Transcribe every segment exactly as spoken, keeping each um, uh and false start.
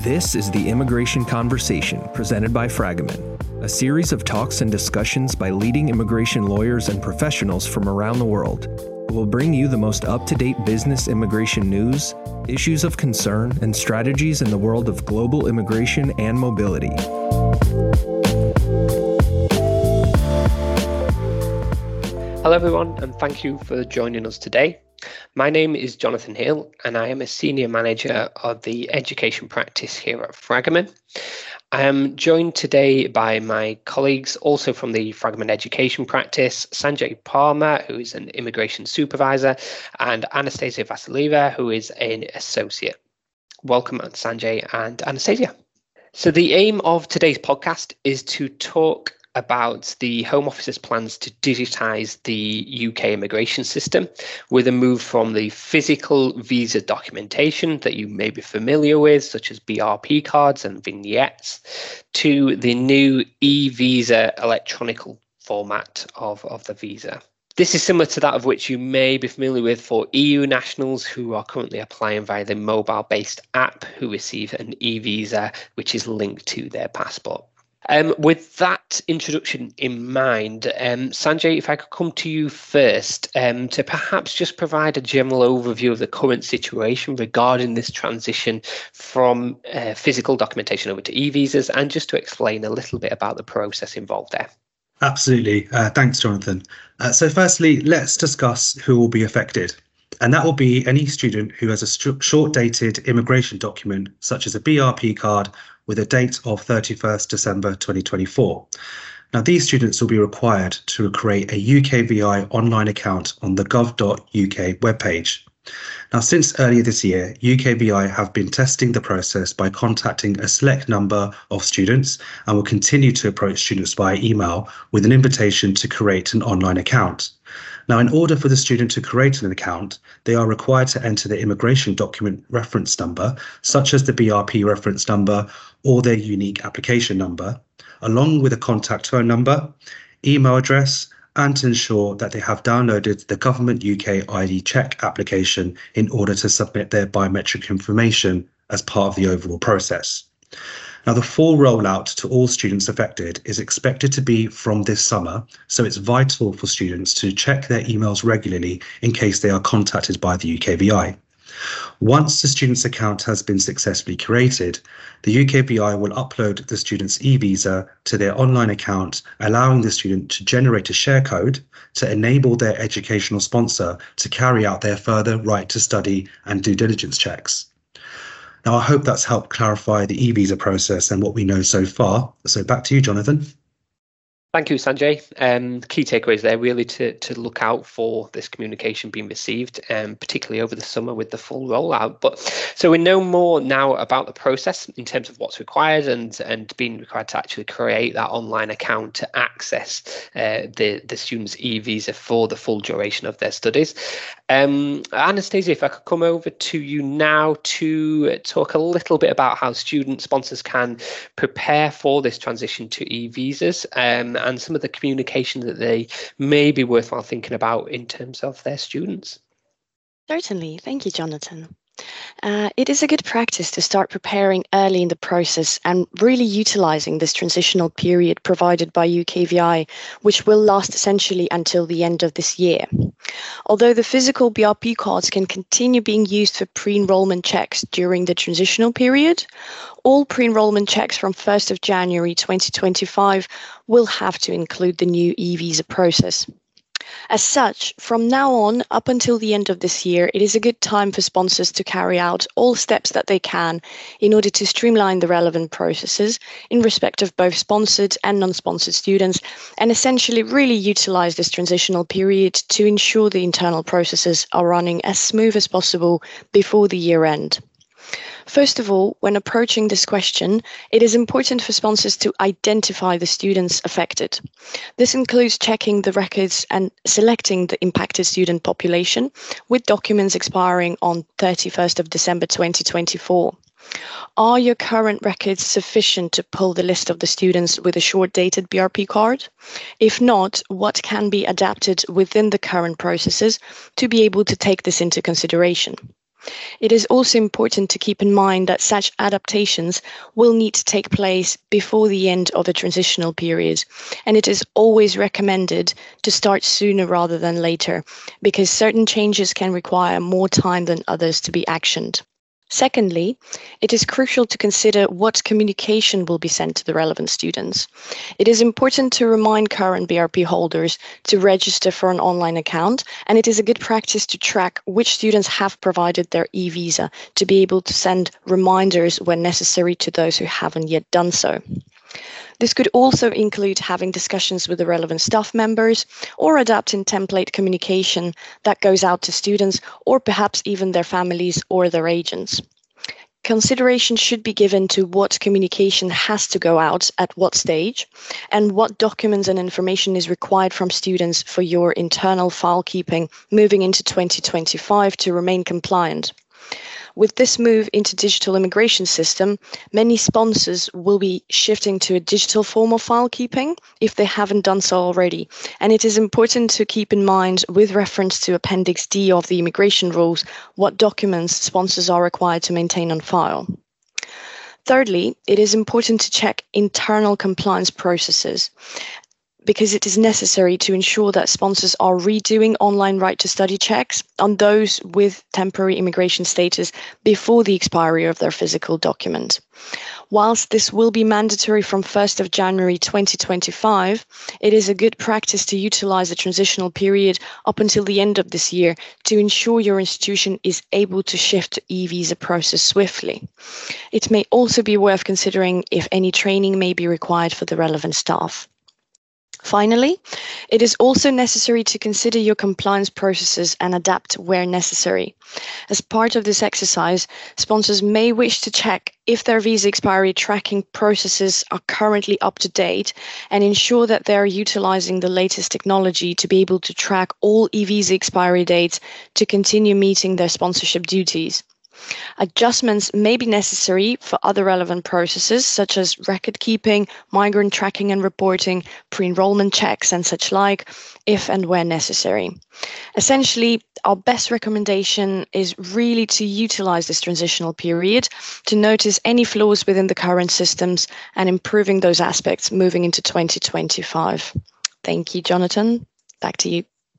This is the Immigration Conversation presented by Fragament, a series of talks and discussions by leading immigration lawyers and professionals from around the world who will bring you the most up-to-date business immigration news, issues of concern, and strategies in the world of global immigration and mobility. Hello everyone, and thank you for joining us today. My name is Jonathan Hill, and I am a Senior Manager of the Education Practice here at Fragament. I am joined today by my colleagues, also from the Fragament Education Practice, Sanjay Palmer, who is an Immigration Supervisor, and Anastasia Vasileva, who is an Associate. Welcome, Sanjay and Anastasia. So the aim of today's podcast is to talk about the Home Office's plans to digitise the U K immigration system with a move from the physical visa documentation that you may be familiar with, such as B R P cards and vignettes, to the new e-visa electronic format of, of the visa. This is similar to that of which you may be familiar with for E U nationals who are currently applying via the mobile-based app who receive an e-visa which is linked to their passport. Um, with that introduction in mind, um, Sanjay, if I could come to you first um, to perhaps just provide a general overview of the current situation regarding this transition from uh, physical documentation over to e-visas, and just to explain a little bit about the process involved there. Absolutely. Uh, thanks, Jonathan. Uh, so firstly, let's discuss who will be affected. And that will be any student who has a st- short-dated immigration document, such as a B R P card with a date of thirty-first December twenty twenty-four. Now, these students will be required to create a U K V I online account on the gov dot U K webpage. Now, since earlier this year, U K V I have been testing the process by contacting a select number of students and will continue to approach students via email with an invitation to create an online account. Now, in order for the student to create an account, they are required to enter their immigration document reference number, such as the B R P reference number or their unique application number, along with a contact phone number, email address, and to ensure that they have downloaded the Government U K I D check application in order to submit their biometric information as part of the overall process. Now, the full rollout to all students affected is expected to be from this summer, so it's vital for students to check their emails regularly in case they are contacted by the U K V I. Once the student's account has been successfully created, the U K V I will upload the student's e-visa to their online account, allowing the student to generate a share code to enable their educational sponsor to carry out their further right to study and due diligence checks. Now, I hope that's helped clarify the e-visa process and what we know so far. So back to you, Jonathan. Thank you, Sanjay. Um, key takeaways there really to, to look out for this communication being received, um, particularly over the summer with the full rollout. But so we know more now about the process in terms of what's required and, and being required to actually create that online account to access uh, the, the student's e-visa for the full duration of their studies. Um, Anastasia, if I could come over to you now to talk a little bit about how student sponsors can prepare for this transition to e-visas, um, and some of the communication that they may be worthwhile thinking about in terms of their students. Certainly. Thank you, Jonathan. Uh, it is a good practice to start preparing early in the process and really utilising this transitional period provided by U K V I, which will last essentially until the end of this year. Although the physical B R P cards can continue being used for pre-enrollment checks during the transitional period, all pre-enrollment checks from first of January twenty twenty-five will have to include the new e-visa process. As such, from now on, up until the end of this year, it is a good time for sponsors to carry out all steps that they can in order to streamline the relevant processes in respect of both sponsored and non-sponsored students, and essentially really utilize this transitional period to ensure the internal processes are running as smooth as possible before the year end. First of all, when approaching this question, it is important for sponsors to identify the students affected. This includes checking the records and selecting the impacted student population with documents expiring on thirty-first of December twenty twenty-four. Are your current records sufficient to pull the list of the students with a short-dated B R P card? If not, what can be adapted within the current processes to be able to take this into consideration? It is also important to keep in mind that such adaptations will need to take place before the end of the transitional period, and it is always recommended to start sooner rather than later, because certain changes can require more time than others to be actioned. Secondly, it is crucial to consider what communication will be sent to the relevant students. It is important to remind current B R P holders to register for an online account, and it is a good practice to track which students have provided their e-visa to be able to send reminders when necessary to those who haven't yet done so. This could also include having discussions with the relevant staff members or adapting template communication that goes out to students or perhaps even their families or their agents. Consideration should be given to what communication has to go out at what stage and what documents and information is required from students for your internal file keeping moving into twenty twenty-five to remain compliant. With this move into digital immigration system, many sponsors will be shifting to a digital form of file keeping if they haven't done so already. And it is important to keep in mind, with reference to Appendix D of the immigration rules, what documents sponsors are required to maintain on file. Thirdly, it is important to check internal compliance processes, because it is necessary to ensure that sponsors are redoing online right to study checks on those with temporary immigration status before the expiry of their physical document. Whilst this will be mandatory from first of January twenty twenty-five, it is a good practice to utilize the transitional period up until the end of this year to ensure your institution is able to shift to e-visa process swiftly. It may also be worth considering if any training may be required for the relevant staff. Finally, it is also necessary to consider your compliance processes and adapt where necessary. As part of this exercise, sponsors may wish to check if their visa expiry tracking processes are currently up to date and ensure that they are utilizing the latest technology to be able to track all e-visa expiry dates to continue meeting their sponsorship duties. Adjustments may be necessary for other relevant processes such as record keeping, migrant tracking and reporting, pre-enrollment checks and such like, if and where necessary. Essentially, our best recommendation is really to utilize this transitional period to notice any flaws within the current systems and improving those aspects moving into twenty twenty-five. Thank you, Jonathan. Back to you.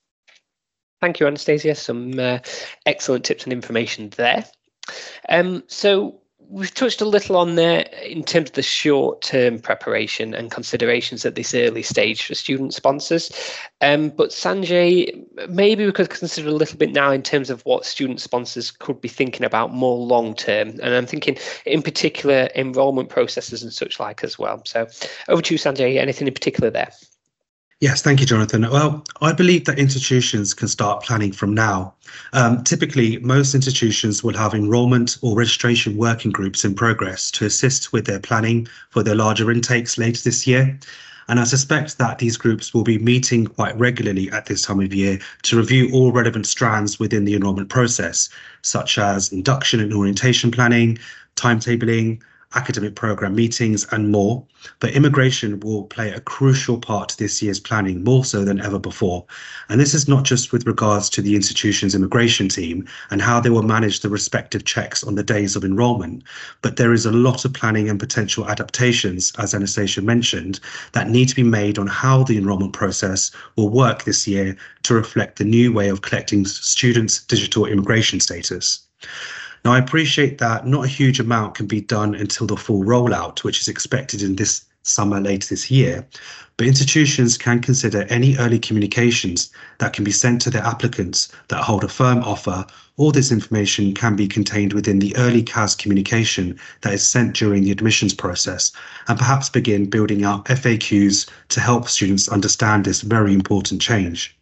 Thank you, Anastasia. Some uh, excellent tips and information there. Um, so we've touched a little on there in terms of the short-term preparation and considerations at this early stage for student sponsors. Um, but Sanjay, maybe we could consider a little bit now in terms of what student sponsors could be thinking about more long-term. And I'm thinking in particular enrolment processes and such like as well. So over to you, Sanjay. Anything in particular there? Yes, thank you, Jonathan. Well, I believe that institutions can start planning from now. Um, typically, most institutions will have enrolment or registration working groups in progress to assist with their planning for their larger intakes later this year. And I suspect that these groups will be meeting quite regularly at this time of year to review all relevant strands within the enrolment process, such as induction and orientation planning, timetabling, academic program meetings and more. But immigration will play a crucial part to this year's planning, more so than ever before. And this is not just with regards to the institution's immigration team and how they will manage the respective checks on the days of enrolment, but there is a lot of planning and potential adaptations, as Anastasia mentioned, that need to be made on how the enrolment process will work this year to reflect the new way of collecting students' digital immigration status. Now, I appreciate that not a huge amount can be done until the full rollout, which is expected in this summer later this year, but institutions can consider any early communications that can be sent to their applicants that hold a firm offer. All this information can be contained within the early C A S communication that is sent during the admissions process, and perhaps begin building out F A Qs to help students understand this very important change.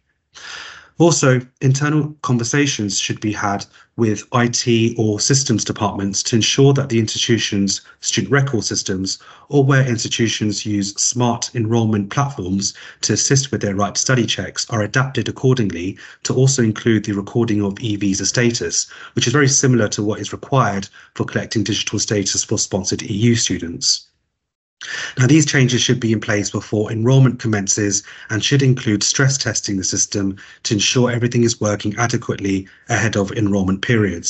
Also, internal conversations should be had with I T or systems departments to ensure that the institution's student record systems, or where institutions use smart enrolment platforms to assist with their right to study checks, are adapted accordingly to also include the recording of e-visa status, which is very similar to what is required for collecting digital status for sponsored E U students. Now, these changes should be in place before enrolment commences and should include stress testing the system to ensure everything is working adequately ahead of enrolment periods.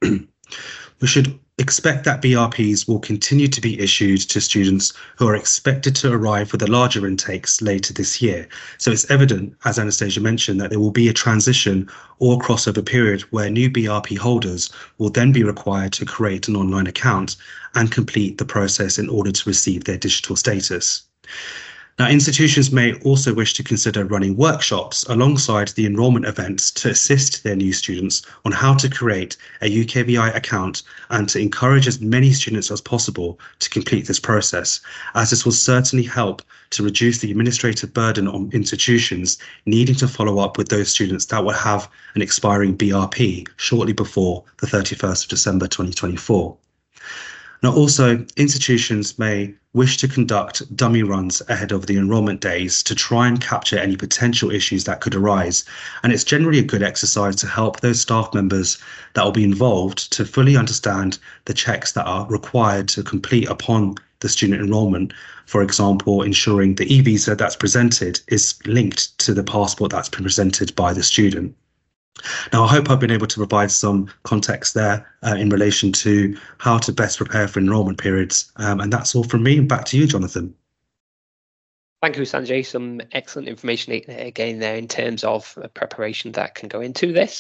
We should expect that B R Ps will continue to be issued to students who are expected to arrive for the larger intakes later this year. So it's evident, as Anastasia mentioned, that there will be a transition or crossover period where new B R P holders will then be required to create an online account and complete the process in order to receive their digital status. Now, institutions may also wish to consider running workshops alongside the enrolment events to assist their new students on how to create a U K V I account and to encourage as many students as possible to complete this process, as this will certainly help to reduce the administrative burden on institutions needing to follow up with those students that will have an expiring B R P shortly before the thirty-first of December twenty twenty-four. Now, also, institutions may wish to conduct dummy runs ahead of the enrolment days to try and capture any potential issues that could arise. And it's generally a good exercise to help those staff members that will be involved to fully understand the checks that are required to complete upon the student enrolment. For example, ensuring the e-visa that's presented is linked to the passport that's been presented by the student. Now, I hope I've been able to provide some context there uh, in relation to how to best prepare for enrolment periods. Um, and that's all from me. Back to you, Jonathan. Thank you, Sanjay. Some excellent information again there in terms of preparation that can go into this.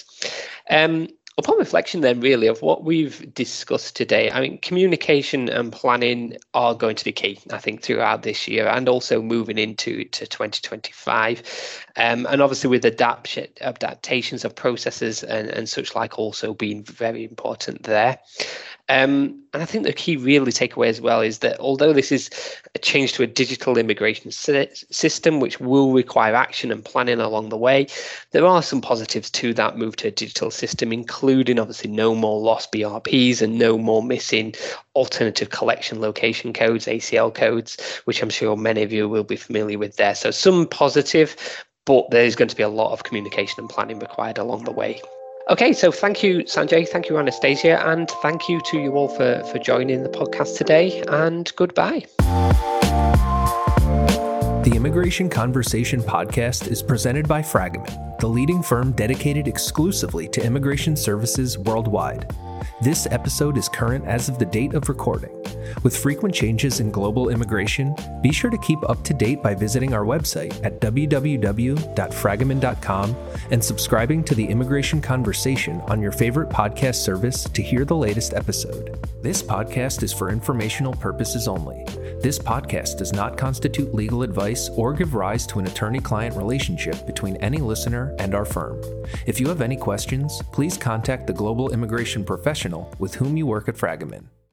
Um, Upon reflection then really of what we've discussed today, I mean, communication and planning are going to be key, I think, throughout this year and also moving into to twenty twenty-five. Um, and obviously with adapt adaptations of processes and, and such like also being very important there. Um, and I think the key really takeaway as well is that although this is a change to a digital immigration system, which will require action and planning along the way, there are some positives to that move to a digital system, including obviously no more lost B R Ps and no more missing alternative collection location codes, A C L codes, which I'm sure many of you will be familiar with there. So some positive, but there's going to be a lot of communication and planning required along the way. Okay, so thank you, Sanjay. Thank you, Anastasia. And thank you to you all for, for joining the podcast today. And goodbye. The Immigration Conversation podcast is presented by Fragament, the leading firm dedicated exclusively to immigration services worldwide. This episode is current as of the date of recording. With frequent changes in global immigration, be sure to keep up to date by visiting our website at w w w dot fragament dot com and subscribing to the Immigration Conversation on your favorite podcast service to hear the latest episode. This podcast is for informational purposes only. This podcast does not constitute legal advice or give rise to an attorney-client relationship between any listener and our firm. If you have any questions, please contact the global immigration professional with whom you work at Fragament.